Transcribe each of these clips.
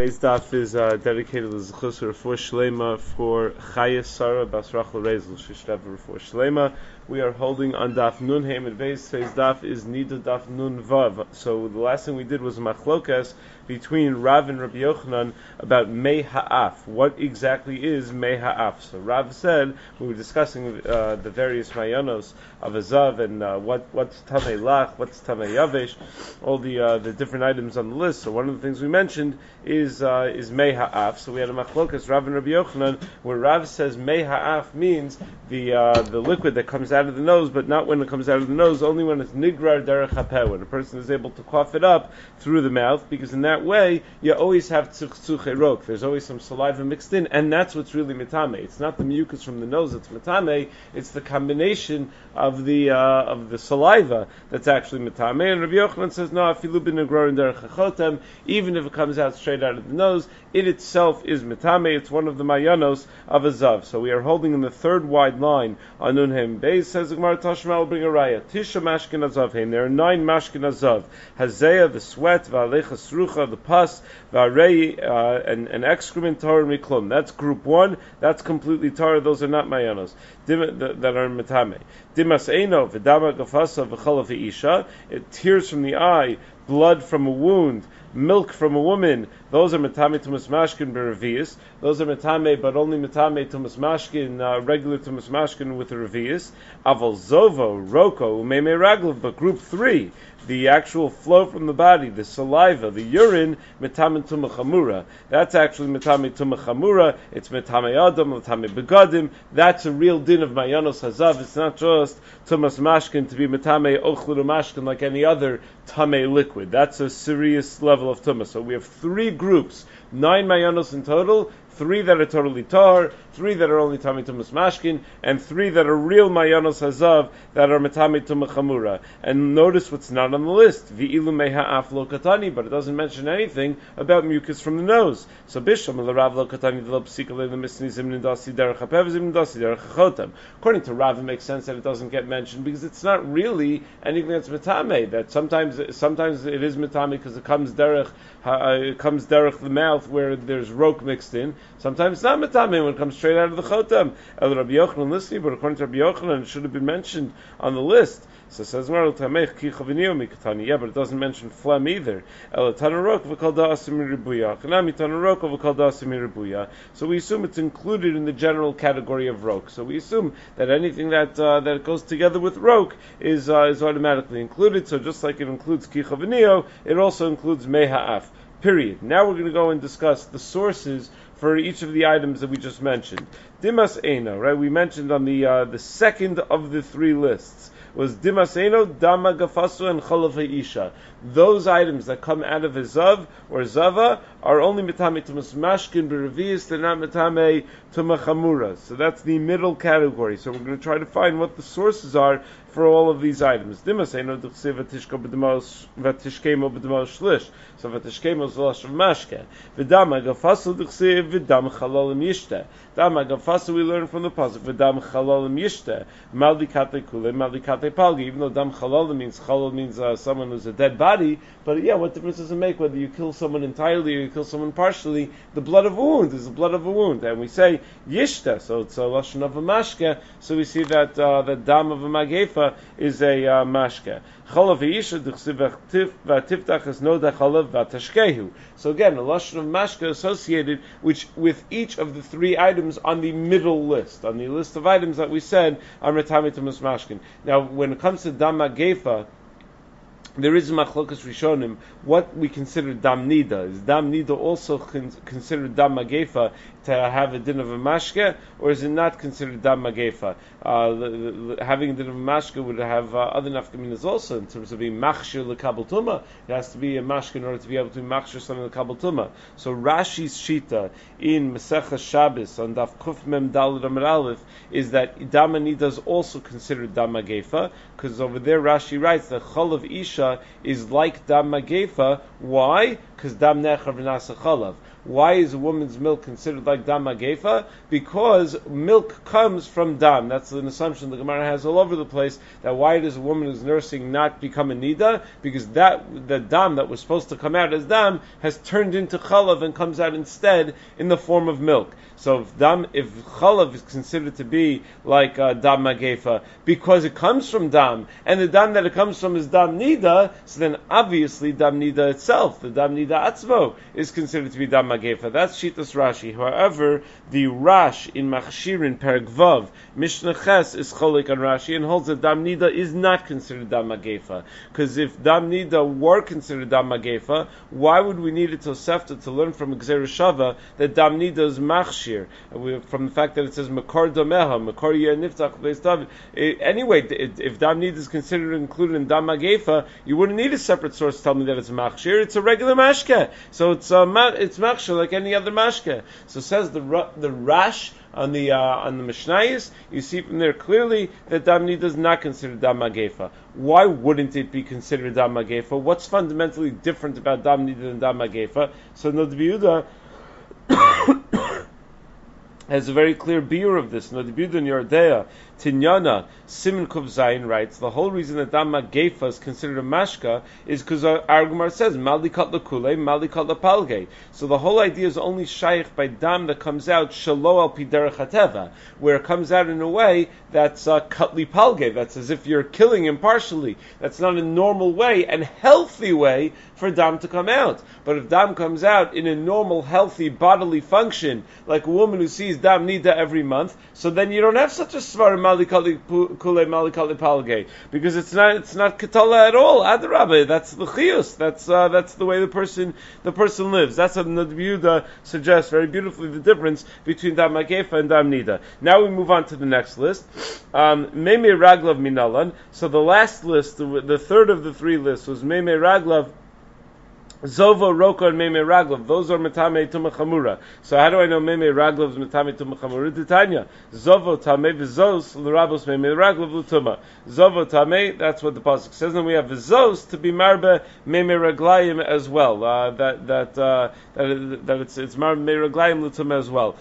Today's daf is dedicated to Zechus Refuah Shlema for Chaya Sarah Bas Rachel Rezel. She should have a Refuah Shlema. We are holding on daf Nun Hey Amud Beis. Today's daf is Nida daf Nun Vav. So the last thing we did was machlokas between Rav and Rabbi Yochanan about Mei Ha'af. What exactly is Mei Ha'af? So Rav said, we were discussing the various mayanos of Azav and what's Tamei Lach, what's Tamei Yavesh, all the different items on the list. So one of the things we mentioned is Mei Ha'af. So we had a machlokas, Rav and Rabbi Yochanan, where Rav says Mei Ha'af means the liquid that comes out of the nose, but not when it comes out of the nose, only when it's nigrar derech hapeh, when a person is able to cough it up through the mouth, because in that way you always have tzchuche rok. There's always some saliva mixed in, and that's what's really mitame. It's not the mucus from the nose that's mitame; it's the combination of the saliva that's actually mitame. And Rabbi Yochanan says no, afilu b'nigrar derech hachotem, even if it comes out straight out of the nose, it itself is mitame. It's one of the mayanos of a zav. So we are holding in the third wide line on Nun Hey Amud Beis. Says the Gemara, Tashma will bring a raya. Tisha mashkin azav hein. There are 9 mashkin azav. Hazeya, the sweat, va'alecha srucha, the pus, va'rei, and excrement, tar and miklum. That's group 1. That's completely tar. Those are not mayanos that are mitame. Dimas eino, v'dama gafasa, v'chala v'isha. Tears from the eye, blood from a wound, milk from a woman, those are metame tumas mashkin b'revius. Those are metame, but only metame tumas mashkin, regular tumas mashkin with a revius. Aval zovo, roko, umeme raglav. But group 3, the actual flow from the body, the saliva, the urine, metame tumah chamura. That's actually metame tumah chamura. It's metame adam, metame begadim. That's a real din of mayanos hazav. It's not just tumas mashkin to be metame ochlu mashkin like any other tame liquid. That's a serious level of tumah. So we have 3 groups, 9 mayanos in total, 3 that are totally tar, 3 that are only tami tumas mashkin, and 3 that are real mayanos hazav that are metami tumah chamura. And notice what's not on the list, v'ilu mei ha'af lo katani, but it doesn't mention anything about mucus from the nose. So bisham l'rav lo katani v'lo psika le'lemisni zimnidasi derech hapev zimnidasi derech hachotem. According to Rav, it makes sense that it doesn't get mentioned because it's not really anything that's metame. That sometimes it is metame because it comes derech the mouth where there's rok mixed in. Sometimes it's not metame when it comes straight out of the chotam. El Rabbi Yochanan listening, but according to Rabbi Yochanan, it should have been mentioned on the list. So it says, yeah, but it doesn't mention phlegm either. So we assume it's included in the general category of rok. So we assume that anything that goes together with rok is automatically included. So just like it includes kichaviniyo, it also includes mei ha'af. Period. Now we're going to go and discuss the sources for each of the items that we just mentioned. Dimas Eino, right? We mentioned on the second of the 3 lists was Dimas Eino, Dama Gafasu, and Chalav Ha'isha. Those items that come out of a zav or zava are only metame tumas mashkin b'revius. They're not metame tumah chamura. So that's the middle category. So we're going to try to find what the sources are for all of these items. Dimas Eino d'chsev v'tishko v'tishkemo b'demos shlish. So v'tishkemo is the lash of mashke. V'dama gafasu d'chsev v'dam chalalim yishte. Dama gafasu we learn from the pasuk v'dam chalalim yishte. Maldikate kule, maldikate palgi. Even though dam chalalim means someone who's a dead body, but yeah, what difference does it make whether you kill someone entirely or you kill someone partially? The blood of a wound is the blood of a wound, and we say yishta, so it's a lashon of a mashke. So we see that the dam of a magefa is a mashke. Chalav v'isha d'chsiv v'tiftach es noda chalav v'tashkehu. So again, a lashon of mashke associated with each of the 3 items on the middle list, on the list of items that we said are metame tumas mashkin. Now, when it comes to dam magefa, there is a machlokas rishonim what we consider dam nida. Is dam nida also considered dam magefa to have a din of a mashke, or is it not considered dam magefa? Having a din of a mashke would have other nafkaminas also in terms of being machshir lekabel tuma. It has to be a mashke in order to be able to be machshir something lekabel tuma. So Rashi's shita in Masechah Shabbos on Daf Kuf Mem Daled Amar Aleph is that dam nida is also considered dam magefa, because over there Rashi writes that chalav isha is like dam magefa. Why? because dam necher v'nasa chalav. Why is a woman's milk considered like dam magefa? Because milk comes from dam. That's an assumption the Gemara has all over the place, that why does a woman who's nursing not become a nida? Because the dam that was supposed to come out as dam has turned into chalav and comes out instead in the form of milk. So if chalav is considered to be like dam magefa because it comes from dam, and the dam that it comes from is dam nida, so then obviously dam nida itself, the dam nida atzmo, is considered to be dam magefa. That's Shitas Rashi. However, the Rash in Machshirin Perek Vav Mishnah Ches is cholik on Rashi and holds that dam nida is not considered dam magefa. Because if dam nida were considered dam magefa, why would we need a Tosefta to learn from Gzeir Shava that dam nida is machshir? From the fact that it says makor domeha, makor yeh niftach beis David. Anyway, if dam nida is considered included in dam magefa, you wouldn't need a separate source to tell me that it's machshir. It's a regular mashke, so it's machshir like any other mashke. So says the Rash on the Mishnayos, you see from there clearly that dam nida is not considered dam magefa. Why wouldn't it be considered dam magefa? What's fundamentally different about dam nida than dam magefa? So Nod B'Yehuda has a very clear biur of this. Nod B'Yehuda in Yordea Tinyana Siman Kuf Zayin writes the whole reason that dam magefa is considered a mashka is because our Gemara says malikat lekule, malikat lepalge. So the whole idea is only shaykh by dam that comes out shalo al pi derech hateva, where it comes out in a way that's katli palge. That's as if you're killing impartially. That's not a normal way and healthy way for dam to come out. But if dam comes out in a normal, healthy bodily function, like a woman who sees dam nida every month, so then you don't have such a svar malikali kule malikali palge, because it's not katala at all. Adarabah, that's the chiyus. That's the way the person lives. That's what Nod B'Yehuda suggests very beautifully the difference between dam magefa and dam nida. Now we move on to the next list. Meimei raglav minalan. So the last list, the third of the three lists, was Meimei raglav, Zova, Roka, and Meimei Raglav. Those are Metame Tumah Chamura. So how do I know Meimei Raglav is Metame Tumah Chamura? Titania. Zovo Tamei V'Zos L'Rabos Meimei Raglav L'Tumah. Zovo Tamei, that's what the pasuk says. And we have V'Zos to be Marbe Meimei Raglayim as well. That it's Marbe Meimei Raglayim L'Tumah as well.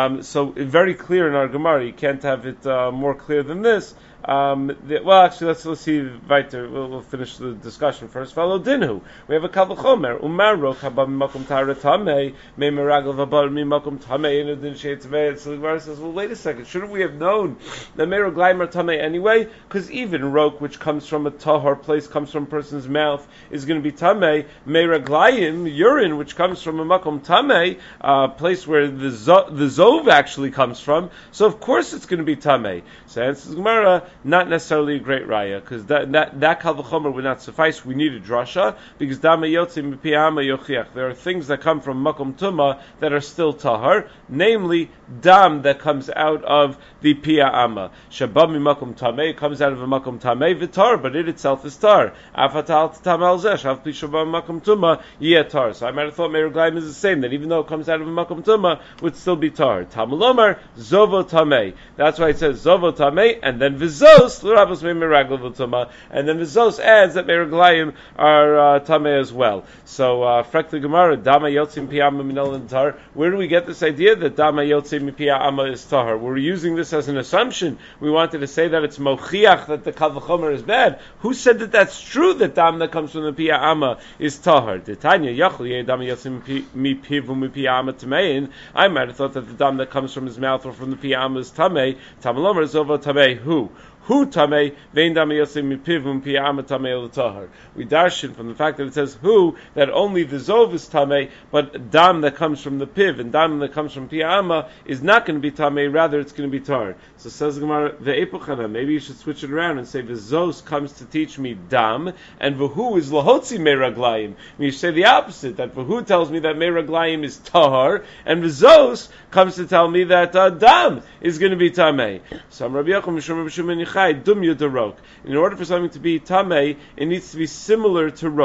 So very clear in our Gemara. You can't have it more clear than this. Actually, let's see weiter. We'll finish the discussion first. Follow Dinhu. We have a Kavachomer. Umar Rok Haba Mimakum Tara Tamei Meimei Raglav Haba Mimakum Tamei Inu Din Shei Tamei. So the Gemara says, well, wait a second. Shouldn't we have known that Meimei Raglayim are Tamei anyway? Because even Rok, which comes from a tahor place, comes from a person's mouth, is going to be Tamei. Meimei Raglayim, urine, which comes from a Makom Tamei, place where the Zov actually comes from. So of course it's going to be Tamei. So answers Gemara, not necessarily a great raya, because that kal v'chomer would not suffice. We need a drasha, because dama yotzi mipi ama yochiach. There are things that come from makom tuma that are still tahar, namely dam that comes out of the pia ama. Shabam makom tamei comes out of a makom tamei v'tar, but it itself is tar. Afatal tamal zesh av pi shabam makom tuma yetar. So I might have thought Meir Gleim is the same, that even though it comes out of a makom tuma, would still be tar. Tamulomar zovo tamei. That's why it says zovo tamei, and then v'zos l'rabos meimei raglav l'tumah, and then v'zos adds that Meir Gleim are tamei as well. So frekli Gemara dama yotzim piyama minol and tar. Where do we get this idea that dama yotzim piyama is tahar? We're using this as an assumption. We wanted to say that it's mochiach that the kal v'chomer is bad. Who said that that's true, that dam that comes from the piyama is tahar? Titania yachol yeh dama yotzim mipiv u'mipiyama tamein. I might have thought that the dam that comes from his mouth or from the piyama is tamei. Tamalomer zova tamei. Who tamei vein dam yotzim mipiv u'mipiyama tamei l'tahar. We darshan from the fact that it says who, that only the zov is tamei, but dam that comes from the piv and dam that comes from piyama is not going to be tamei, rather it's going to be tar. So says the Gemara, ve'epuchana, maybe you should switch it around and say v'zos comes to teach me dam, and v'hu is lahotzi meiraglayim. You say the opposite, that v'hu tells me that meiraglayim is tahar, and v'zos comes to tell me that dam is going to be tamei. So Rabbi Yochanan Mishum Shimon Yochai dum yudarok. In order for something to be tamei, it needs to be similar to rok.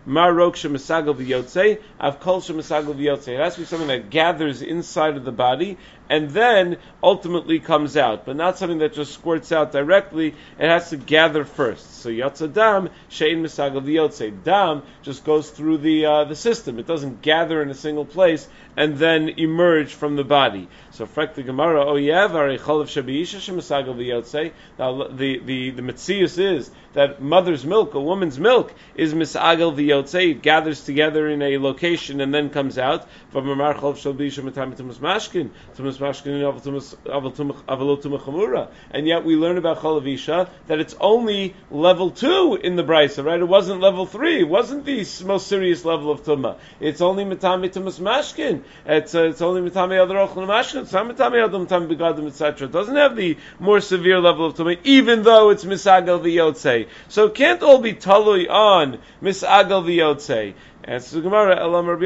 Marok shemisagal v'yotzei, avkol shemisagal v'yotzei. It has to be something that gathers inside of the body and then ultimately comes out, but not something that just squirts out directly. It has to gather first. So yotza dam shein misagal v'yotzei. Dam just goes through the system. It doesn't gather in a single place and then emerge from the body. So frek the Gemara, oyev arei cholav shebeisha shemisagal v'yotzei. Now the metzius is that mother's milk, a woman's milk, is misagal v'yotzei. It gathers together in a location and then comes out. V'mamar cholav shebeisha metam tumas mashkin. And yet we learn about cholav isha that it's only level 2 in the brisa, right? It wasn't level 3. It wasn't the most serious level of tumah. It's only mitame tumas mashkin. It's only mitame other ochel mashkin. It's not mitame adam tam begadim etc. It doesn't have the more severe level of tumah, even though it's misagal v'yotzei. So it can't all be talui on misagal v'yotzei. And so the Gemara,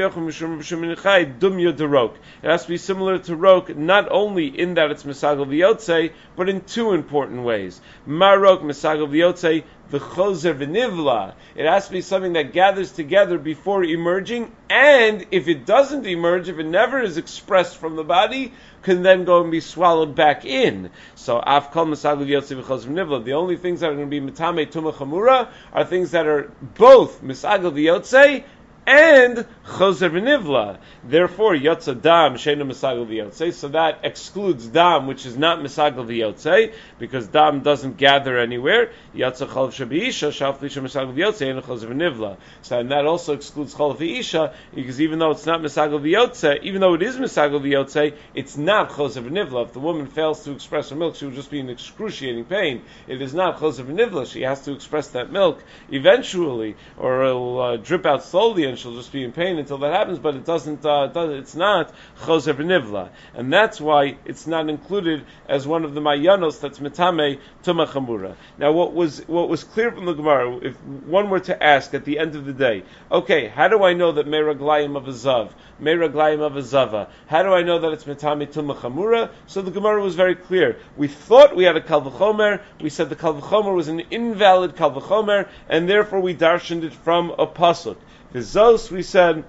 it has to be similar to rok, not only in that it's misagal v'yotzei, but in two important ways. Marok misagal v'yotzei, v'chozer v'nivla. It has to be something that gathers together before emerging, and if it doesn't emerge, if it never is expressed from the body, can then go and be swallowed back in. So afkal misagal v'yotzei v'chozer v'nivla. The only things that are going to be mitame tumah chamura are things that are both misagal v'yotzei and chozer v'nivla. Therefore, yotza dam sheinu misagal v'yotzei. So that excludes dam, which is not misagal v'yotzei, because dam doesn't gather anywhere. Yotza cholav shebeisha shaf lisha misagal v'yotzei and chozer v'nivla. So and that also excludes cholav v'isha, because even though it's not misagal v'yotzei, even though it is misagal v'yotzei, it's not chozer v'nivla. If the woman fails to express her milk, she will just be in excruciating pain. It is not chozer v'nivla. She has to express that milk eventually, or it'll drip out slowly, and she'll just be in pain until that happens, but it doesn't. It's not chozer v'nivla, and that's why it's not included as one of the mayanos that's mitame tumah chamura. Now, what was clear from the Gemara, if one were to ask at the end of the day, okay, how do I know that meraglayim of a zav, meraglayim of a zava? How do I know that it's mitame tumah chamura? So the Gemara was very clear. We thought we had a kal v'chomer. We said the kal v'chomer was an invalid kal v'chomer, and therefore we darshaned it from a pasuk. V'zos, we said,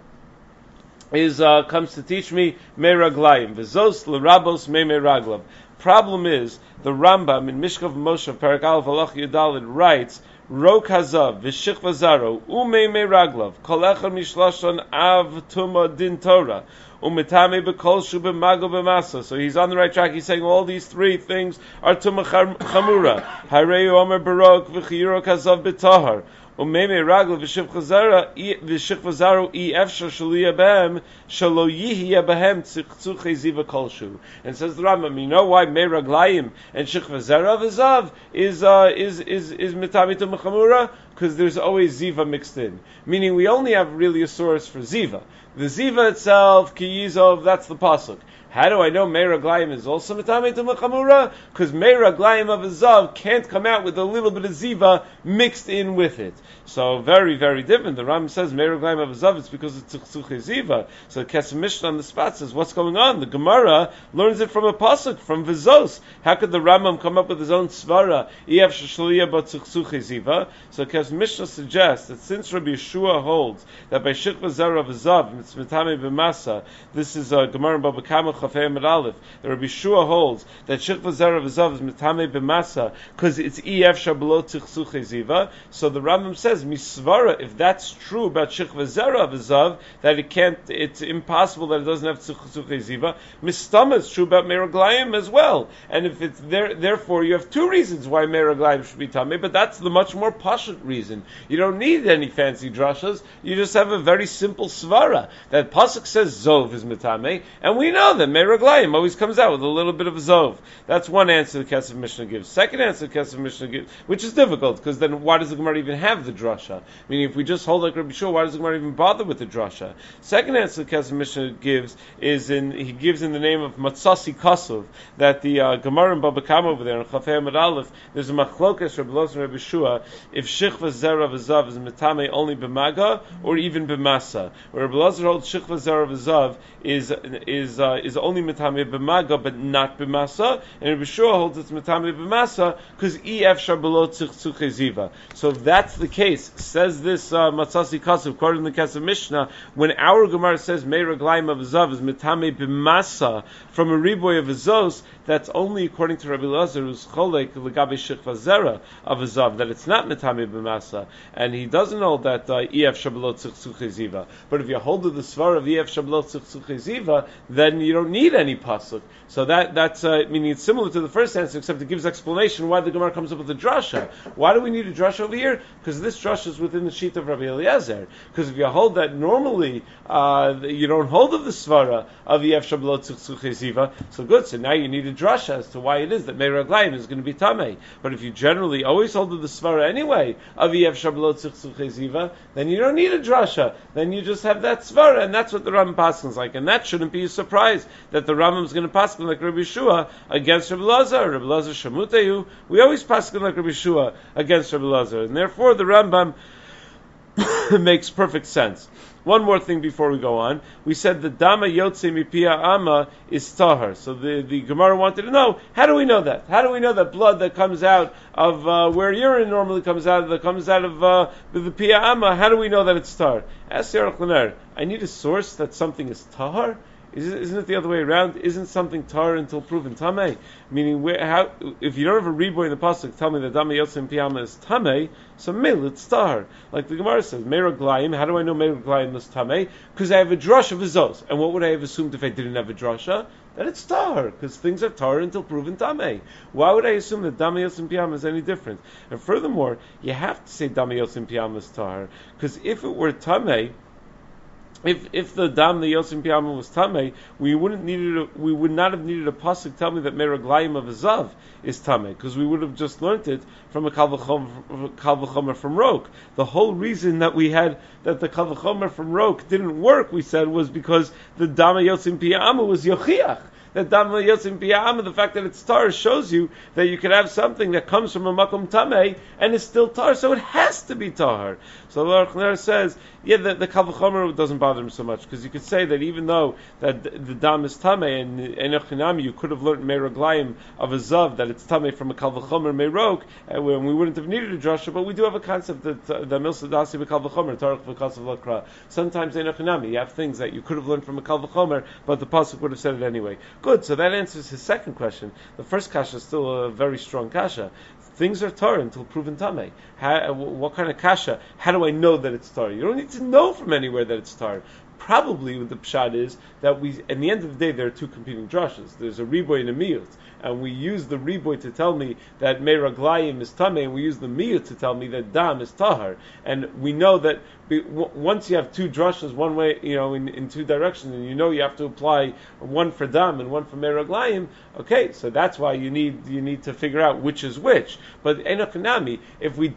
is comes to teach me meraglayim. V'zos l'rabos me meraglav. Problem is, the Rambam in Mishkav Moshe Perek Aleph Halach Yudalid writes, Rok hazav v'shich v'zaro ume meraglav kol echad mishlashon av tuma din Torah umetame b'kol shu b'mago b'masa. So he's on the right track. He's saying all these three things are tuma chamura. Harei omer barok v'chiyurok hazav b'tahar. Umeme raglav v'shich v'zaro i efshar shaliya behem shalo yihya behem tzchuchei ziva kolshu. And says the Rambam, you know why meraglayim and shich v'zaro v'zav is mitamitum chamura? Because there's always ziva mixed in. Meaning we only have really a source for ziva. The ziva itself, ki yizov, that's the pasuk. How do I know meraglayim is also mitame tumah chamura? Because meraglayim of a zav can't come out with a little bit of ziva mixed in with it. So very, very different. The Ram says meraglayim of a zav, it's because it's tzchuchei ziva. So Kesef Mishnah on the spot says, what's going on? The Gemara learns it from a pasuk, from Vizos. How could the Rambam come up with his own svara? Iev sheshliya but tzchuchei ziva. So Kesef Mishnah suggests that since Rabbi Yeshua holds that by shich v'zara of a zav, it's mitame b'masa, this is Gemara in Baba Kama Chafei Amud Aleph. The Rabbi Shua holds that shich v'zara v'zav is mitame b'masa because it's ef shablo tzchuchei ziva. So the Rambam says misvara, if that's true about shich v'zara v'zav, that it can't, it's impossible that it doesn't have tzchuchei ziva. Mistama is true about meraglayim as well. And if it's there, therefore you have two reasons why meraglayim should be tamei, but that's the much more pashut reason. You don't need any fancy drashas. You just have a very simple svara that pasuk says zov is mitame, and we know that meraglayim always comes out with a little bit of zov. That's one answer the Kesef Mishnah gives. Second answer the Kesef Mishnah gives, which is difficult, because then why does the Gemara even have the drasha? Meaning, if we just hold like Rabbi Shua, why does the Gemara even bother with the drasha? Second answer the Kesef Mishnah gives is he gives in the name of Matzasi Kasuv, that the Gemara in Baba Kama over there in Chafei Amud Aleph, there's a machlokas Rabbi Los and Rabbi Shua if shich Shichva Zera of a Zav is Metame only b'maga or even b'masa. Where Rabbi Elazar holds Shichva Zera of a Zav is only Metame b'maga but not b'masa, and Rabbi Shua holds it's Metame b'masa because efshar below tzchuche ziva. So if that's the case, says this Matzasi Kasav, quoted in the Kesef Mishnah, when our Gemara says Meir Raglayim of a Zav is Metame b'masa from a riboy of a Zos, that's only according to Rabbi Elazar who's cholek l'gabe Shichva Zera of a Zav, that it's not Metame b'masa, and he doesn't hold that efshar below tzchuche ziva. But if you hold to the svar of efshar below tzchuche ziva, then you don't need any pasuk. So that's meaning it's similar to the first answer, except it gives explanation why the Gemara comes up with a drasha. Why do we need a drasha over here? Because this drasha is within the sheet of Rabbi Eliezer. Because if you hold that normally, you don't hold of the svara of efshar below tzchuche ziva. So good. So now you need a drasha as to why it is that Meir Raglayim is going to be tamei. But if you generally always hold of the svara anyway of efshar below tzchuche ziva, then you don't need a drasha. Then you just have that svara, and that's what the Rambam paskins like. And that shouldn't be a surprise that the Rambam is going to paskin like Rabbi Shua against Rabbi Elazar. Rabbi Elazar shamuteyu. We always paskin like Rabbi Shua against Rabbi Elazar, and therefore the Rambam makes perfect sense. One more thing before we go on. We said the Dama Yotze Mipia Ama is Tahar. So the Gemara wanted to know, how do we know that? How do we know that blood that comes out of where urine normally comes out of the Pia Ama, how do we know that it's Tahar? Ask Yerach Laner, I need a source that something is Tahar? Isn't it the other way around? Isn't something tar until proven tamei? Meaning, if you don't have a reboy in the pasuk, tell me that Dama Yotzim Piyama is tamei, so mil it's tar. Like the Gemara says, Meir Raglayim. How do I know Meir Raglayim is tamei? Because I have a drush of a zos. And what would I have assumed if I didn't have a drasha? That it's tar, because things are tar until proven tamei. Why would I assume that Dama Yotzim Piyama is any different? And furthermore, you have to say Dama Yotzim Piyama is tar, because if it were tamei, if the dam the Yosim Piyama was tamei, we would not have needed a pasuk tell me that Meir Raglayim of a Zav is tamei, because we would have just learnt it from a kal v'chomer from Rok. The whole reason that we had that the kal v'chomer from Rok didn't work, we said, was because the dam Yosim Piyama was yochiach. That Dam Yotzim Piyama, the fact that it's tar, shows you that you could have something that comes from a makom tamei and is still tar, so it has to be tar. So the Aruch says, the kal v'chomer doesn't bother him so much, because you could say that even though that the dam is tamei and enochinami, you could have learned Meir Raglayim of a zav that it's tamei from a kal v'chomer meirok, and we wouldn't have needed a drasha. But we do have a concept that the milsa dasi b'kal v'chomer tarach v'kasav lakra. Sometimes enochinami, you have things that you could have learned from a kal v'chomer, but the pasuk would have said it anyway. Good, so that answers his second question. The first kasha is still a very strong kasha. Things are tar until proven tamei. What kind of kasha? How do I know that it's tar? You don't need to know from anywhere that it's tar. Probably the pshat is that at the end of the day, there are two competing drashas. There's a riboy and a miyut. And we use the riboy to tell me that Meir Raglayim is tamei, and we use the miyut to tell me that dam is tahar. And we know that once you have two drashas, one way, in two directions, and you have to apply one for dam and one for Meir Raglayim. Okay, so that's why you need to figure out which is which. But enochinami, if we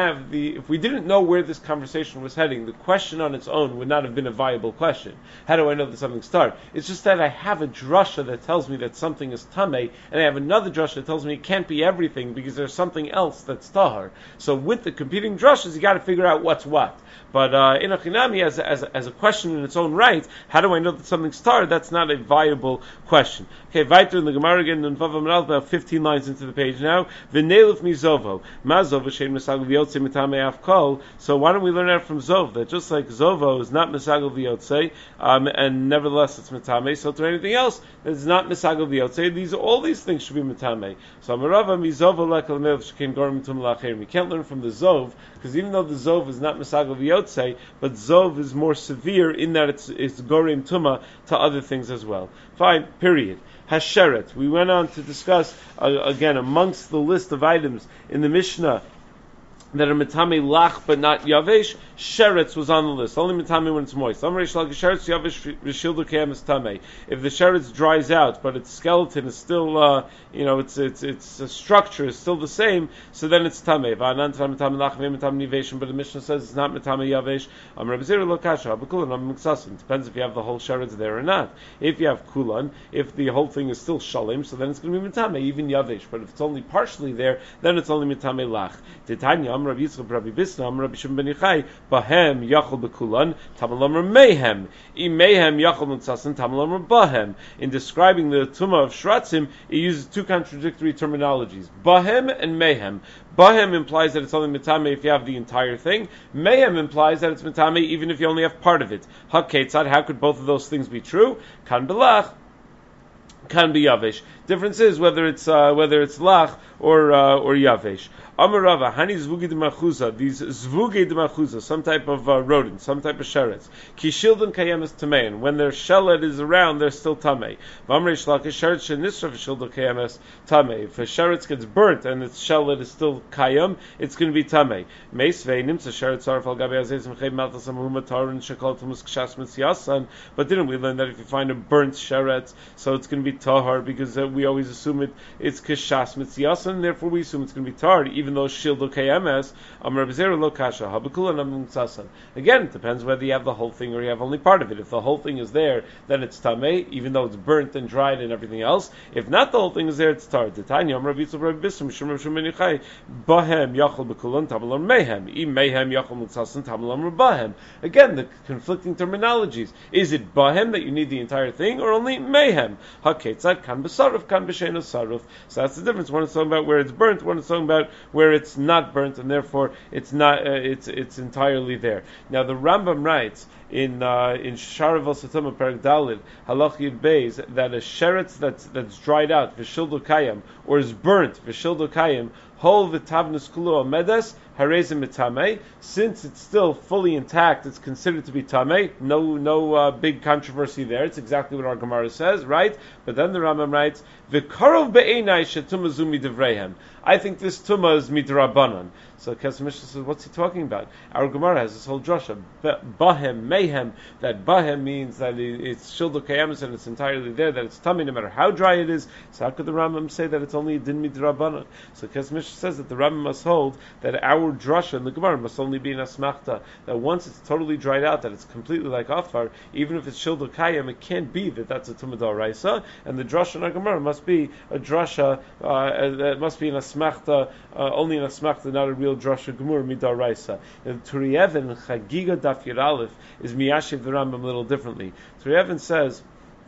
didn't know where this conversation was heading, the question on its own would not have been a viable question. How do I know that something's tar? It's just that I have a drasha that tells me that something is tamei, and I have another drasha that tells me it can't be everything because there's something else that's tahar. So with the competing drashas, you got to figure out what's what. But enochinami, as a question in its own right, how do I know that something's tar? That's not a viable question. Okay, weiter in the Gemara again, in Vav Amral, about 15 lines into the page now. V'neiluf mi zovo, ma zovo shein mesagel v'yotzei mitamei afkol. So why don't we learn out from Zov that just like Zovo is not mesagel v'yotzei, and nevertheless it's mitamei, so to anything else that is not mesagel v'yotzei, all these things should be mitamei. So Amarava mi zovo lekal mev shekin gorim tum lacherim. You can't learn from the Zov, because even though the Zov is not mesagel v'yotzei, but Zov is more severe in that it's gorim tuma to other things as well. Fine, period. Hasheret. We went on to discuss, again, amongst the list of items in the Mishnah that are mitame lach but not yavesh, sheretz was on the list. Only mitame when it's moist. If the sheretz dries out, but its skeleton is still, its structure is still the same, so then it's tamei. But the Mishnah says it's not mitame yavesh. Depends if you have the whole sheretz there or not. If you have kulan, if the whole thing is still shalim, so then it's going to be mitame, even yavesh. But if it's only partially there, then it's only mitame lach. Titanya. Amar Rabbi Yitzchak Rabbi Bisna Amar Rabbi Shimon ben Yochai Bahem Yachol Bekulan Tamal Amar Mehem I Mehem Yachol Mutzasan Tamal Amar Bahem. In describing the Tumah of Shratzim, it uses two contradictory terminologies, Bahem and Mehem. Bahem implies that it's only mitame if you have the entire thing. Mehem implies that it's mitame even if you only have part of it. Haketzad, how could both of those things be true? Kan belach, can be yavesh. Difference is whether it's lach or yavesh. Amar Rava, hani zvugi de machuza, these zvugi de machuza, some type of rodent, some type of sheretz. Kishildon kayemes tamein. When their shellet is around, they're still tamei. V'amrei shlakish sheretz shenisra v'shildon kayemes tamei. If a sheretz gets burnt and its shellet is still kayem, it's going to be tamei. Meisvei nimtza sheretz arf al gabi azez mchei maltas amuhuma tarin shekol tumus kshas mitziasan. But didn't we learn that if you find a burnt sheretz, so it's going to be tahar because we always assume it's kshas mitziasan, and therefore we assume it's going to be tahar, even though shildo kayemes, Rabbi Zera lo kasha, habekulan amutzasan. Again, it depends whether you have the whole thing or you have only part of it. If the whole thing is there, then it's tamei, even though it's burnt and dried and everything else. If not, the whole thing is there, it's tar. Tanya, Rabbi Yitzchak Rabbi Bism, Shum Rabbi Shimon ben Yochai, bahem yachol bekulan tabalam mehem, im mehem yachol mutzasan tabalam bahem. Again, the conflicting terminologies. Is it bahem that you need the entire thing, or only mehem? Haketzad kan b'saruf, kan b'sheino saruf. So that's the difference. One is talking about where it's burnt, one is talking about where it's not burnt, and therefore it's not. It's entirely there. Now the Rambam writes in Sharav al Satama Perek Dalid Halach Yud Beis that a sheretz that's dried out v'shildo kayim or is burnt v'shildo kayim hol v'tavnus kulu medes harezim mitamei. Since it's still fully intact, it's considered to be tamei. No big controversy there. It's exactly what our Gemara says, right? But then the Rambam writes v'karov be'enai shetumah zumi devreihem. I think this tumah is midrabanan. So Kesef Mishnah says, what's he talking about? Our Gemara has this whole drasha, bahem, mehem, that bahem means that it's shildo kayamis and it's entirely there, that it's tummy no matter how dry it is. So how could the Rambam say that it's only a din midrabanan? So Kesef Mishnah says that the Rambam must hold that our drasha in the Gemara must only be in asmachta, that once it's totally dried out, that it's completely like afar, even if it's shildo kayam, it can't be that that's a tumah d'oraisa, and the drasha in our Gemara must be a drasha, it must be in asmachta, only in asmachta, not a real drasha gemur midaraisa. And Turiyevin Chagiga Daf Yud Aleph is miyashiv the Rambam a little differently. Turiyevin says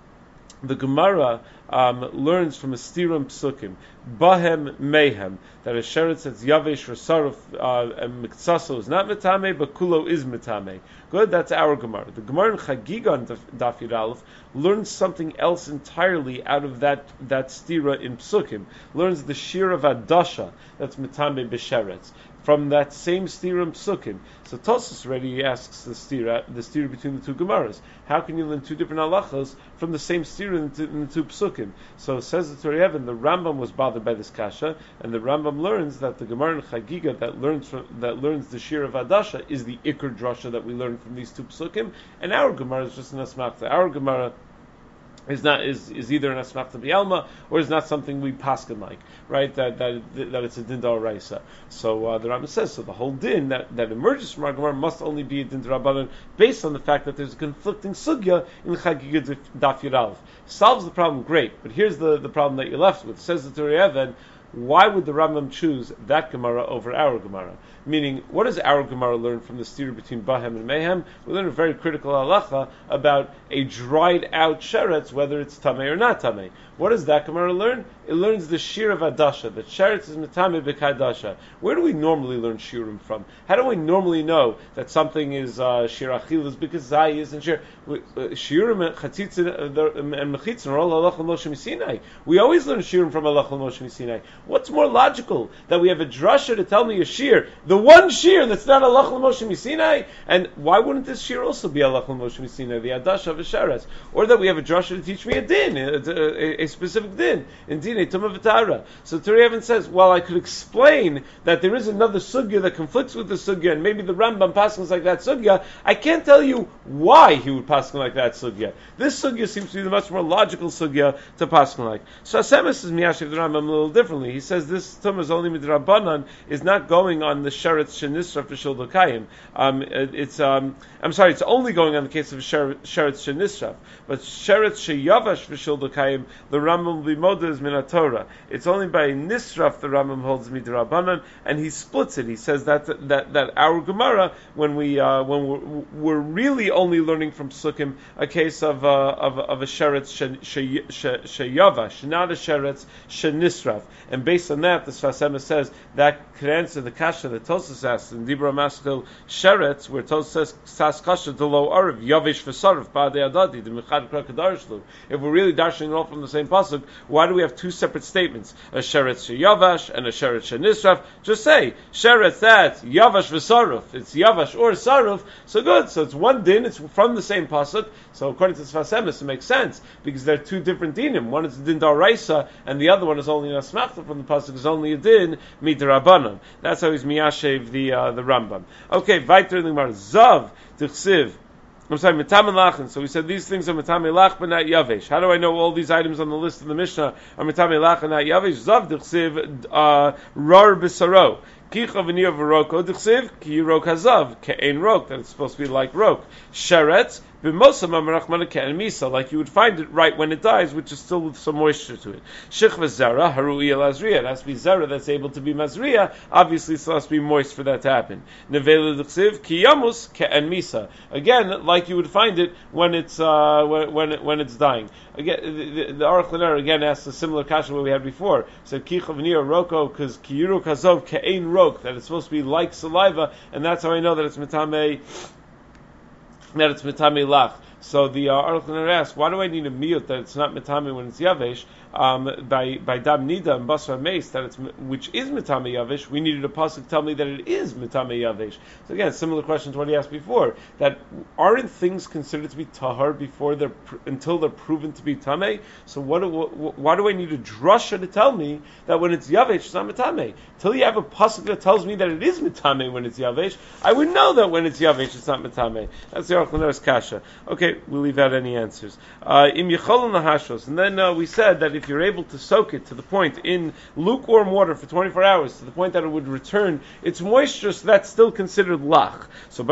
the Gemara learns from a stiram psukim bahem mehem that a sheretz that's yavesh or saruf and miksaso is not mitame but kulo is mitame. Good, that's our Gemara. The Gemara in Chagiga on Daf Yud Aleph learns something else entirely out of that stira in psukim. Learns the shir of adasha that's mitame b'sheretz from that same stira in psukim. So Tosfos already asks the stira between the two Gemaras. How can you learn two different halachas from the same stira in the two psukim? So says the Torah Evan, the Rambam was bothered by this kasha, and the Rambam learns that the Gemara in Chagiga that learns the shir of Adasha is the ikr drasha that we learn from these two psukim, and our Gemara is just an asmachta. Our Gemara is either an asmachta b'alma or is not something we paskin like, right? That it's a din d'oraisa. So the Rambam says so. The whole din that emerges from our Gemara must only be a din d'Rabbanan based on the fact that there's a conflicting sugya in Chagiga Daf Yud Aleph. Solves the problem, great. But here's the problem that you're left with. Says the Torah Evan, why would the Rambam choose that Gemara over our Gemara? Meaning, what does our Gemara learn from the steer between Bahem and Mehem? We learn a very critical halacha about a dried out sheretz, whether it's tamei or not tamei. What does that Gemara learn? It learns the shir of Adasha, that sheretz is metame b'kadasha. Where do we normally learn shirim from? How do we normally know that something is shir achilas because zai isn't shir? Shirim and chatzitzin and mechitzin are all halach l'Moshe Sinai. We always learn shirim from halach l'Moshe Sinai. What's more logical that we have a drasha to tell me a shir, the one shir that's not halach l'Moshe Sinai, and why wouldn't this shir also be halach l'Moshe Sinai, the Adasha of a sheretz, or that we have a drasha to teach me a din, a specific din, indeed a tumah v'tara. So Torah Evan says, well, I could explain that there is another sugya that conflicts with the sugya, and maybe the Rambam passes like that sugya. I can't tell you why he would pass like that sugya. This sugya seems to be the much more logical sugya to pass like. So Asemis is miyashiv the Rambam a little differently. He says this tumah is only midrabanan, is not going on the sheretz shenisraf v'shil l'kayim. It's only going on the case of sheretz shenisraf, but sheretz sheyavash v'shil l'kayim, the Rambam b'moda is min Torah. It's only by nisraf the Rambam holds midrabanan, and he splits it. He says that our Gemara, when we're really only learning from Sukkim a case of a sheretz sheyavash, not a sheretz shenisraf, and based on that, the Sfas Emes says that could answer the kasha that Tosas asks in Dibra Maskil sheretz, where Tosas says kasha to lo arav yavish v'sarif ba'adei adadi the mechad krakadar. If we're really dashing it all from the same pasuk, why do we have two separate statements, a sheretz sheyavash and a sheretz shenisraf? Just say sheretz that yavash v'sarif, it's yavash or saruf, so good. So it's one din, it's from the same pasuk. So according to the Sfas Emes, it makes sense because they're two different dinim. One is a din daraisa, and the other one is only an asmachta from the pasuk. Is only a din midrabanan. That's how he's miyashev the Rambam. Okay, weiter in the Gemara. Zav tichsiv. I'm sorry, Metam Lachin. So we said these things are Metam Lach, but not Yavesh. How do I know all these items on the list of the Mishnah are Metam Lach and not Yavesh? Zav dichsiv rar b'saro. Kicha v'niyah v'roko dichsiv ki yirok hazav ke'ein rok, that it's supposed to be like rok. Sheretz b'mosa mamarachmana ke'en misa, like you would find it right when it dies, which is still with some moisture to it. Shich v'zera haru'i el azriya, it has to be zera that's able to be mazriya. Obviously, it still has to be moist for that to happen. Nevela dichsiv ki yamus ke'en misa, again, like you would find it when it's when it's dying. Again, the Aruch LaNer again asks a similar kasha what we had before. So kicha v'niyah roko, because ki yirok hazav ke'ein rok, that it's supposed to be like saliva, and that's how I know that it's mitame lach. So the Aruch LaNer asks, why do I need a miyut that it's not mitame when it's yavesh? By dam nida and basra meis, that it's which is mitame yavesh, we needed a pasuk to tell me that it is mitame yavesh. So again, similar question to what he asked before, that aren't things considered to be tahar before until they're proven to be tamei? So why do I need a drasha to tell me that when it's yavesh it's not mitame? Till you have a pasuk that tells me that it is mitame when it's yavesh, I would know that when it's yavesh it's not mitame. That's the Aruch LaNer's kasha. Okay, we'll leave out any answers. Im yecholon lahashos, and then we said that if you're able to soak it to the point in lukewarm water for 24 hours, to the point that it would return its moisture, so that's still considered lach. So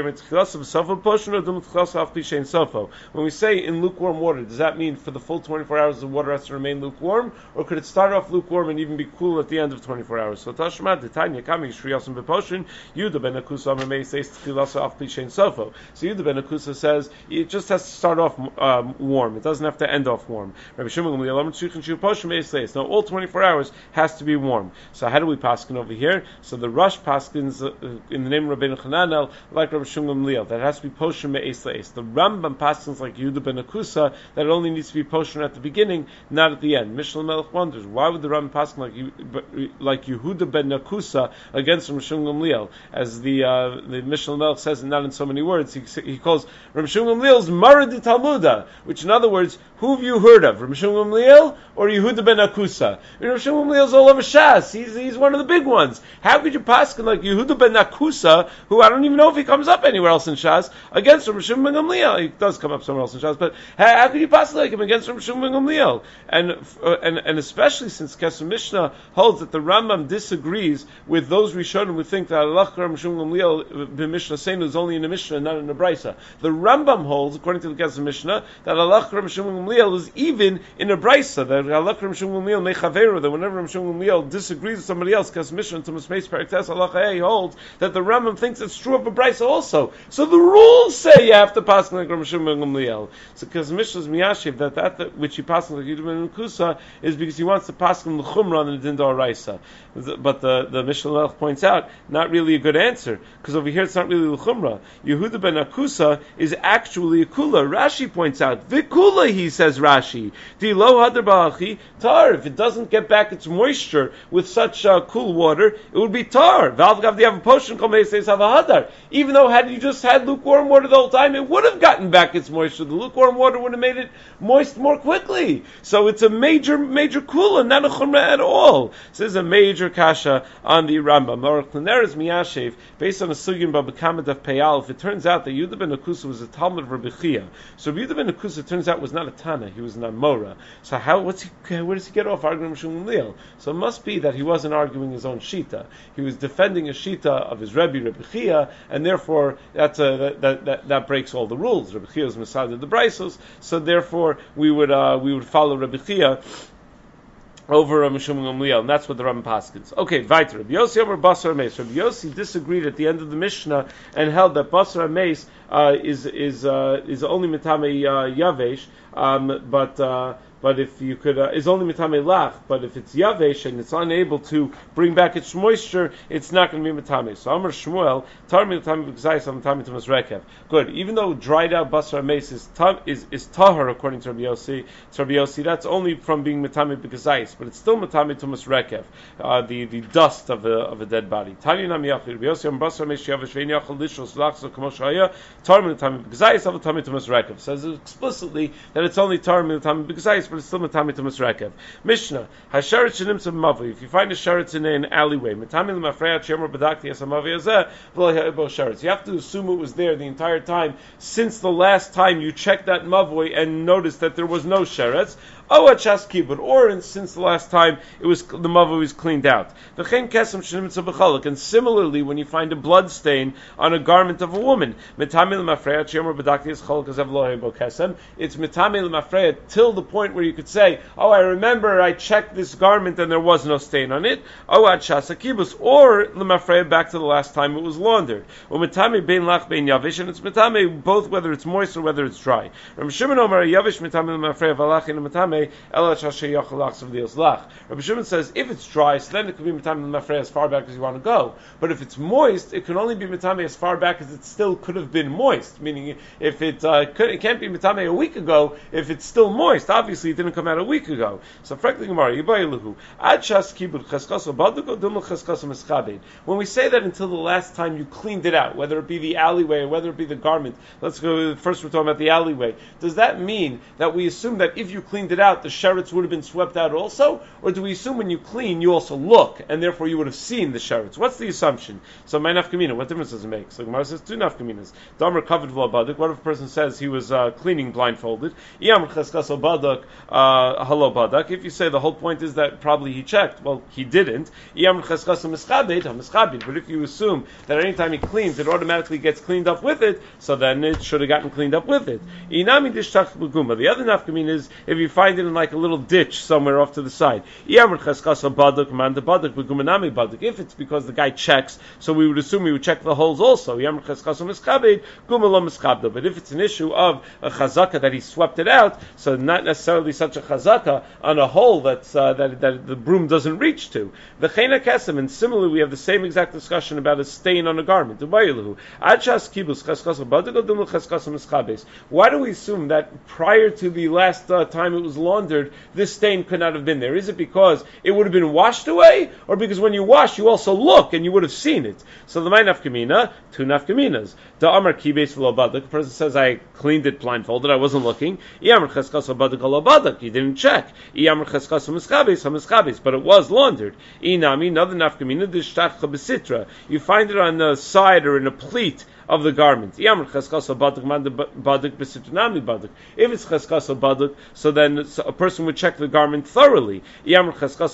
when we say in lukewarm water, does that mean for the full 24 hours the water has to remain lukewarm, or could it start off lukewarm and even be cool at the end of 24 hours? So Tashma, the Tanya coming Shriyasim Beposhin, Yuda ben Akusa Amamei says Tchilasa of Pishain Sofo. So Yuda ben Akusa says it just has to start off warm. It doesn't have to end off warm. Rabbi Shimon now all 24 hours has to be warm. So how do we paskin over here? So the Rush paskins in the name of Rabbeinu Chananel, like Rabbi Shimon Gamliel, that has to be poshim me'es le'es. The Rambam paskins like Yehuda ben Akusa, that it only needs to be poshim at the beginning, not at the end. Mishnah Melech wonders, why would the Rambam paskin like Yehuda ben Akusa against Rabbi Shimon Gamliel? As the Mishnah Melech says, not in so many words, he calls Rabbi Shimon Gamliel's Marad Talmuda, which in other words, who have you heard of? Rabbi Shimon Gamliel or Yehuda ben Akusa? Rabbi Shimon Gamliel is all over Shas. He's one of the big ones. How could you paskin like Yehuda ben Akusa, who I don't even know if he comes up anywhere else in Shas, against Rabbi Shimon ben Gamliel? He does come up somewhere else in Shas, but how could you paskin like him against Rabbi Shimon ben Gamliel? And especially since Kesef Mishnah holds that the Rambam disagrees with those Rishonim who think that Allah Rabbi Shimon Gamliel the Mishnah Seinu is only in a Mishnah, not in a Brisa. The Rambam holds, according to the Kesef Mishnah, that Allah Rabbi Shimon Gamliel is even in a brisa, that Allah Rabbi Shimon Gamliel mechaveru, that whenever Rabbi Shimon Gamliel disagrees with somebody else, because Mishnah to Mismeis Paraktes Allah holds that the Rambam thinks it's true of a brisa also. So the rules say you have to pass like Rabbi Shimon Gamliel. So because Mishnah's miyashiv that which he passes like Yehuda ben Kusa is because he wants to pass him the chumrah and the din d'oraisa. But the Mishnah points out not really a good answer, because over here it's not really the chumrah. Yehuda ben Akusa is actually a kula. Rashi points out vikula, he says Rashi. Di lo hadar ba'achi tar. If it doesn't get back its moisture with such cool water, it would be tar. Valgav the potion says hadar. Even though had you just had lukewarm water the whole time, it would have gotten back its moisture. The lukewarm water would have made it moist more quickly. So it's a major kula, not a chumrah at all. So this is a major kasha on the Rambam. Aruch LaNer is miyashev based on a sugin babakamed of peyal. If it turns out that Yehuda ben Akusa was a Talmud of Rabbi Chia. So Rabbi Yehuda ben Akusa turns out was not a Tana, he was an Amora. So where does he get off arguing Shmuel Gamliel? So it must be that he wasn't arguing his own Shita. He was defending a Shita of his Rabbi Chia, and therefore that breaks all the rules. Rabbi Chia is Masad of the Braisos, so therefore we would follow Rabbi Chia over Mishum Gamliel, and that's what the Rambam paskins. Okay, weiter. Rabbi Yossi Omer Basar Meis. Rabbi Yossi disagreed at the end of the Mishnah and held that Basar Meis is only mitame yavesh, but if you could, is only mitame lach. But if it's yavesh and it's unable to bring back its moisture, it's not going to be mitame. So Amar Shmuel, tar mitame b'gzayis, mitame tumas rekev. Good. Even though dried out basar meis is tahar according to Rabbi Yossi, that's only from being mitame b'gzayis, but it's still mitame tumas rekev, the dust of a dead body. Tani nam yachid Rabbi Yossi am basar meis yavesh ve'in yachal lishos lachso kamo shaya tar mitame b'gzayis av mitame tumas rekev. Says explicitly that it's only tar mitame b'gzayis, but it's still matami to Masrekev. Mishnah, Hasharet Shinimsa Mavi. If you find a sheretz in an alleyway, Matami Lemafreya Chemor Badakti Asamavi Azeh, V'lo Sheretz. You have to assume it was there the entire time since the last time you checked that Mavoi and noticed that there was no sheretz. Or since the last time the mava was cleaned out. And similarly, when you find a blood stain on a garment of a woman, it's mitame till the point where you could say, oh, I remember I checked this garment and there was no stain on it. Or back to the last time it was laundered. And it's mitame both whether it's moist or whether it's dry. Rabbi Shimon says if it's dry, so then it could be mitame l'mafrei as far back as you want to go. But if it's moist, it can only be mitame as far back as it still could have been moist. Meaning, if it can't be mitame a week ago if it's still moist. Obviously, it didn't come out a week ago. So, frankly, Gemara, yibayiluhu ad shas kibud cheskaso baduko dumul cheskaso mischabed. When we say that until the last time you cleaned it out, whether it be the alleyway or whether it be the garment, let's go first. We're talking about the alleyway. Does that mean that we assume that if you cleaned it out, the sheretz would have been swept out also? Or do we assume when you clean, you also look, and therefore you would have seen the sheretz? What's the assumption? So, my nafkamina, what difference does it make? So, Gemara says two nafkaminas. Damer covered v'lo. What if a person says he was cleaning blindfolded? If you say the whole point is that probably he checked, well, he didn't. But if you assume that anytime he cleans, it automatically gets cleaned up with it, so then it should have gotten cleaned up with it. The other nafkamin is if you find it in like a little ditch somewhere off to the side. If it's because the guy checks, so we would assume he would check the holes also. But if it's an issue of a chazaka that he swept it out, so not necessarily such a chazaka on a hole that the broom doesn't reach to. And similarly, we have the same exact discussion about a stain on a garment. Why do we assume that prior to the last time it was laundered, this stain could not have been there? Is it because it would have been washed away, or because when you wash, you also look and you would have seen it? So the my nafkamina, two nafkaminas. The amar kibes v'lo. The person says, I cleaned it blindfolded, I wasn't looking. He didn't check. But it was laundered. Another nafkamina, you find it on the side or in a pleat of the garment. If it's cheskasal baduk, so then a person would check the garment thoroughly. But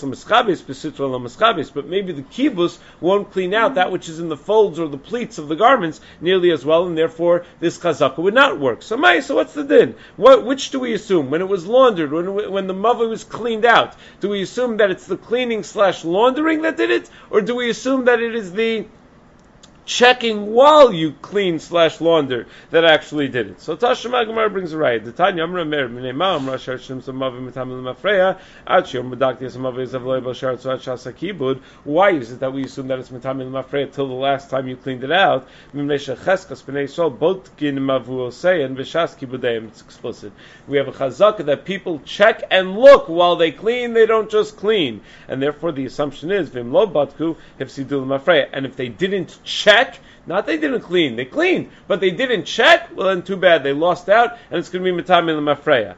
maybe the kibus won't clean out that which is in the folds or the pleats of the garments nearly as well, and therefore this chazaka would not work. So what's the din? Which do we assume? When it was laundered, when the mava was cleaned out, do we assume that it's the cleaning / laundering that did it, or do we assume that it is the checking while you clean / launder that actually did it? So Tashma Gemara brings a right. The Tanya Amra Mer Minei Ma'am Rashar Shim Samavi Mitam Lemafreya Achiyom Medakti Samavi Zavloi Bashar Tzat Shasa Kibud. Why is it that we assume that it's Mitam Lemafreya till the last time you cleaned it out? Mimnesha Cheskas Bnei Sol Botkin Mavuosei and Veshas Kibudeim. It's explicit. We have a chazaka that people check and look while they clean. They don't just clean, and therefore the assumption is Vim Lo Batku Hifsidu Lemafreya. And if they didn't check check. Not they didn't clean, they cleaned, but they didn't check. Well, then too bad, they lost out, and it's going to be Matami L'Mafreya.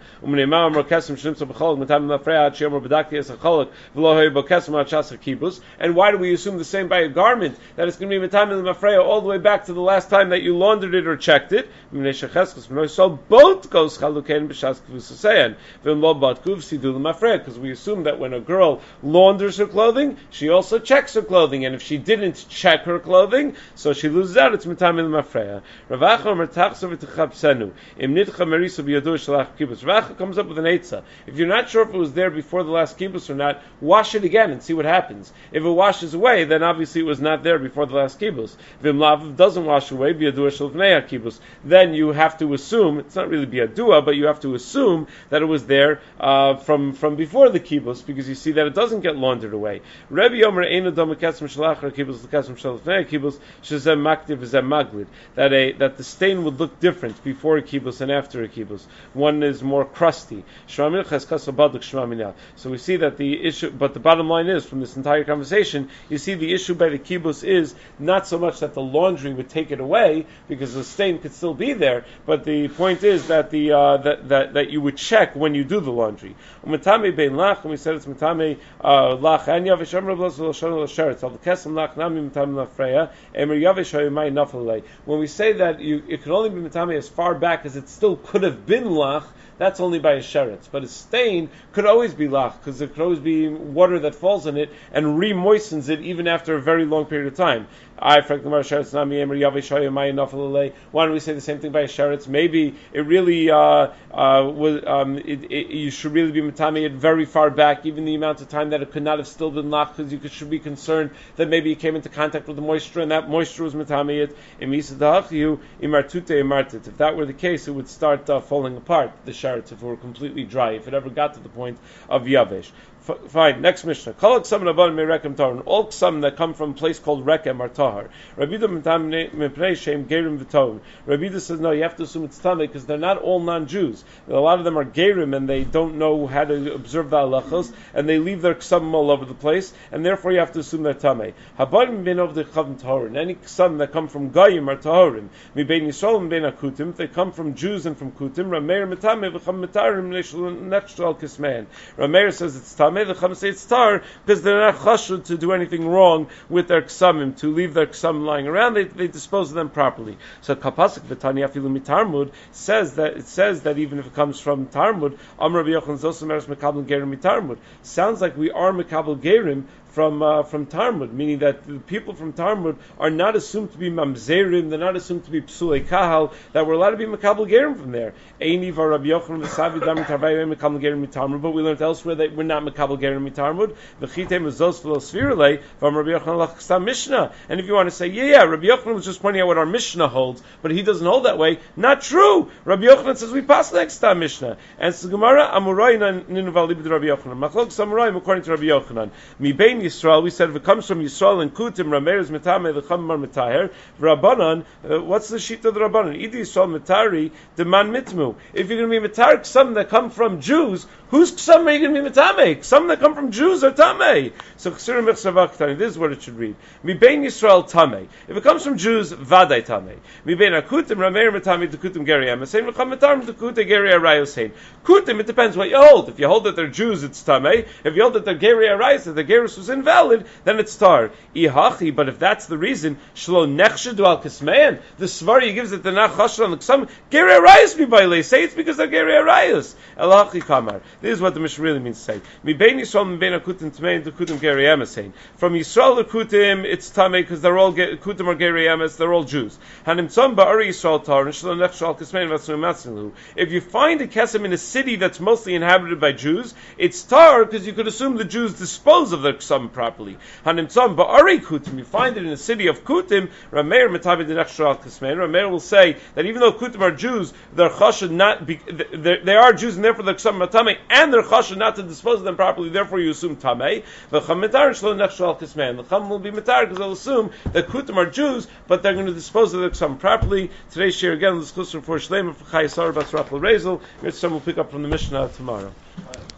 And why do we assume the same by a garment, that it's going to be Matami L'Mafreya all the way back to the last time that you laundered it or checked it? So both goes Chalukein B'Shas K'vusaseyan. Because we assume that when a girl launders her clothing, she also checks her clothing, and if she didn't check her clothing, so she loses out, it's Matami L'Mafreya. Rav Acha comes up with an eitzah. If you're not sure if it was there before the last kibbutz or not, wash it again and see what happens. If it washes away, then obviously it was not there before the last kibbutz. If it doesn't wash away, then you have to assume, it's not really biyadua, but you have to assume that it was there from before the kibbutz, because you see that it doesn't get laundered away. Rebbe Yomer Eino Dom Kesem Shalachar Kibbutz L'Kesem Shalafnei Kibbutz Shezem Maktiv V'Zem Maglid, that the stain would look different before a kibbutz and after a kibbutz. One is more crusty. So we see that the issue, but the bottom line is, from this entire conversation, you see the issue by the kibbutz is not so much that the laundry would take it away, because the stain could still be there, but the point is that that you would check when you do the laundry. When we said it's Matame Lach and Yavish Amr L'Shon L'Sheretz, Al Kesem Lach Nami Matame L'Freya, Emer Yavish Hayomai Nafalei. When we say that it can only be Matame as far back as it still could have been Lach, that's only by a sheretz. But a stain could always be lach, because there could always be water that falls in it and re-moistens it even after a very long period of time. Why don't we say the same thing by a sheretz? Maybe it really you should really be matame it very far back, even the amount of time that it could not have still been lach, because you should be concerned that maybe it came into contact with the moisture, and that moisture was matame it. If that were the case, it would start falling apart, the sheretz, if it were completely dry, if it ever got to the point of yavesh. Fine, next Mishnah. All ksam that come from a place called Rekem are tahar. Rabbi Yehuda says no, you have to assume it's tamei, because they're not all non-Jews. A lot of them are gerim, and they don't know how to observe the halachos, and they leave their ksam all over the place, and therefore you have to assume they're tamei. And any ksam that come from goyim are taharim. If they come from Jews and from kutim, Rameir says it's tamei. The Chum say it's tar because they're not chashud to do anything wrong with their ksamim, to leave their ksamim lying around. They dispose of them properly. So Kapasik V'Tanya Afilu Mitarmud says that even if it comes from Tarmud, Amar Rabbi Yochanan Zosu Meres Mekabel Gerim Mitarmud. Sounds like we are Mekabel Gerim from Talmud, meaning that the people from Talmud are not assumed to be mamzerim, they're not assumed to be psulei kahal, that we're allowed to be makabel gerim from there. Eini var Rabbi Yochanan v'savi dam tarvayim makabel gerim mitarmud, but we learned elsewhere that we're not makabel gerim mitarmud. V'chitei mezos v'lo svirulei from Rabbi Yochanan lachstam Mishnah. And if you want to say, yeah, Rabbi Yochanan was just pointing out what our Mishnah holds, but he doesn't hold that way. Not true. Rabbi Yochanan says we pass next time Mishnah. And it's the Gemara Amurai ninuval libid Rabbi Yochanan. Machlok samurai according to Rabbi Yochanan. Mi bein Yisrael, we said if it comes from Yisrael and Kutim, Rameir is Metame, the Chamar Metaher, Rabbanan, what's the sheet of the Rabbanan? Idi Yisrael Metari, the Man Mitmu. If you're going to be Metar, some that come from Jews, whose Ksam are you going to be Metame? Some that come from Jews are Tameh. So Chesirim Mechsavak Tani, this is what it should read. Mi bein Yisrael Tameh. If it comes from Jews, Vadai Tameh. Mi bein Akutim, Rameir Metame, the Kutim Geri Amasein, V'cham Metar, the Kutim Geri Arayosein. Kutim, it depends what you hold. If you hold that they're Jews, it's Tameh. If you hold that they're Geri Arayos, that the Gerus was invalid, then it's tar. Ihachi, but if that's the reason, shlo nechshedu al kismein, the svari gives it the nachashel on the ksam, geri arayos mi baile. Say it's because they're geri arayos. Elachi kamar. This is what the Mishnah really means to say. Mi bein Yisrael mi bein akutim tmein to kutim geri emes. From Yisrael to kutim, it's tamei because they're all kutim or geri emes. They're all Jews. Hanim tzom ba'ari Yisrael tar and shlo nechshedu al kismein v'asnu matzinu. If you find a kesem in a city that's mostly inhabited by Jews, it's tar because you could assume the Jews dispose of their ksam properly. Hanimtzam ba'ari kutim, you find it in the city of Kutim. Rameir metavid denechshal kismein. Rameir will say that even though Kutim are Jews, their chashav not be, they are Jews and therefore they're ksam matame, and their chashav not to dispose of them properly. Therefore, you assume tamei. V'cham metar shlo nechshal kismein. The cham will be metar because they'll assume that Kutim are Jews, but they're going to dispose of their ksam properly. Today's share again. Let's close for Shleima for Chayesar Bas Rachel Rezel. We'll pick up from the Mishnah tomorrow.